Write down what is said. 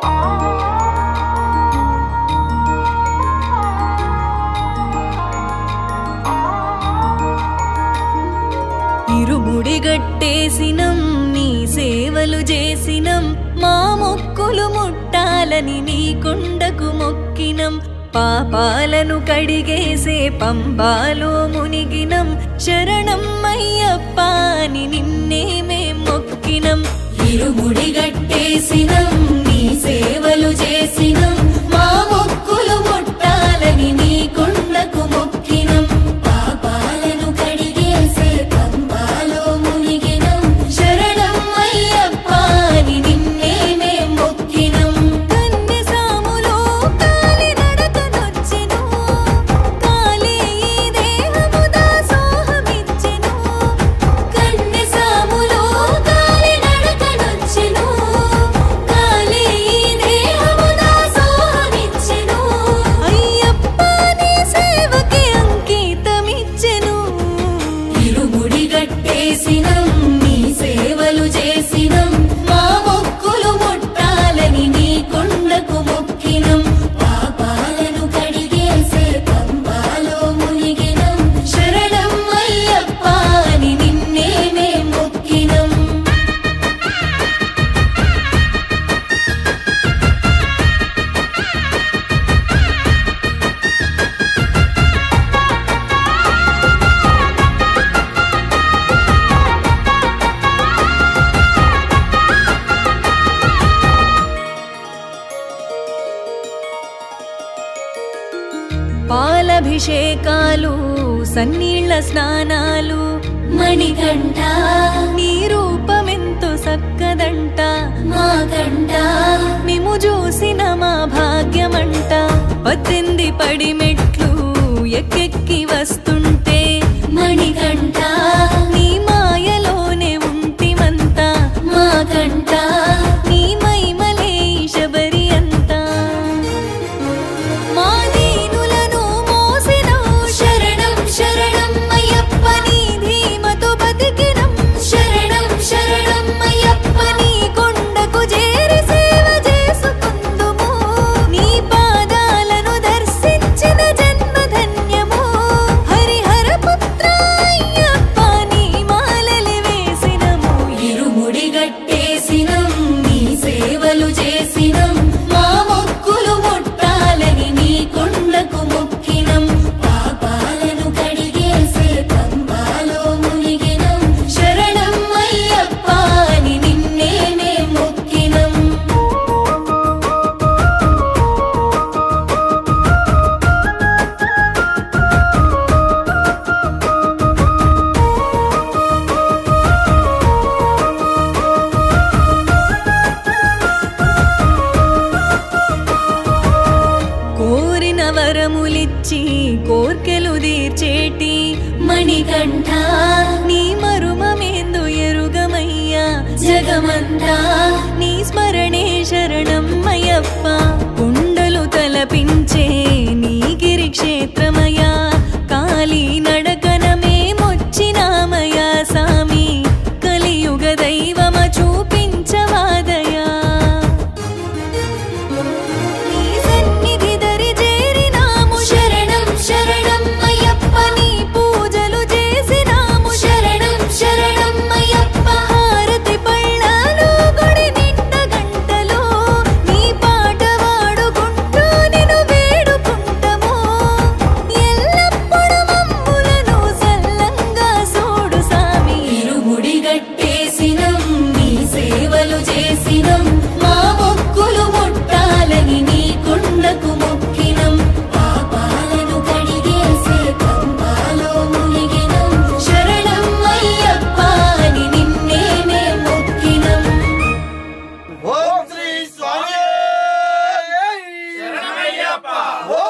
ఇరుముడి గట్టేసినం నీ సేవలు చేసినం మా మొక్కులు ముట్టాలని నీ కొండకు మొక్కినం పాపాలను కడిగేసే పంబాలో మునిగినం శరణం అయ్యప్ప అని నిన్నే మేం మొక్కినం ఇరుముడి గట్టేసినం నీ సేవలు చేసినం మా మొక్కులు ముట్టాలని నీ కొండకు మొక్కినం పాపాలను కడిగేసే పంబాలో మునిగినం శరణం అయ్యప్ప అని నిన్నే మేం మొక్కినం కన్యసాములో కాలి నడకనొచ్చెను కాలే ఈ దేహము దాసోహమిచ్చెను కన్యసాములో కాలి నడకనొచ్చెను కాలే ఈ దేహము దాసోహమిచ్చెను అయ్యప్ప నీ సేవకి అంకితమిచ్చెను ఇరుముడి గట్టేసినం నీ సేవలు చేసినం మా మొక్కులు ముట్టాలని నీ కొండకు మొక్కినం పాపాలను కడిగేసే పంబాలో మునిగినం శరణం అయ్యప్ప అని నిన్నే మేం మొక్కినం పాలభిషేకాలు సన్నీళ్ల స్నానాలు మణికంఠ నీ రూపమెంతో సక్కదంట మా కంట మేము చూసిన మా భాగ్యమంట 18 పడి మెట్లు ఎక్కెక్కి వస్తుంటే మణికంఠ నీ మాయలోనే ఉంటిమంతా మా కంట నీ మైమలే శబరి అంతా మా దీనులను మోసినం శరణం శరణం అయ్యప్ప నీ ధీమతో బతికినం శరణం శరణం అయ్యప్ప నీ కొండకు చేరి సేవ చేసుకుందుము నీ పాదాలను దర్శించిన జన్మ ధన్యము హరిహర పుత్ర అయ్యప్ప నీ మాలలి వేసినము ఇరుముడి గట్టేసినం నీ సేవలు చేసినం మా మొక్కులు ముట్టాలని నీ కొండకు మొక్కినం పాపాలను కడిగేసే పంబాలో మునిగినం శరణం అయ్యప్ప అని నిన్నే మేం మొక్కినం కోరిన వరములిచ్చి కోర్కెలు తీర్చేటి మణికంఠ నీ మరుమమేందు ఎరుగమయ్యా జగమంతా నీ స్మరణే శరణం అయ్యప్ప కుండలు తలపించే నీ గిరి క్షేత్రమయా కాలి నడకన మేమొచ్చినామయా సామి కలియుగ దైవమ చూపించవాదయా నీ సన్నిధి దరి చేరినాము శరణం శరణం అయ్యప్ప నీ పూజలు చేసినాము శరణం శరణం అయ్యప్ప హారతి పళ్ళాలు గుడి నిండా గంటలు నీ పాట వాడుకుంటూ నిన్ను వేడుకుంటము ఎల్లప్పుడు మమ్ములను సల్లంగా చూడు సామి ఇరుముడి గట్టేసినం నీ సేవలు చేసినం మా మొక్కులు ముట్టాలని నీ కొండకు మొక్కినం పాపాలను కడిగేసే పంబాలో మునిగినం శరణం అయ్యప్ప అని నిన్నే మేం మొక్కినం ఓం శ్రీ స్వామి శరణమయ్యప్ప.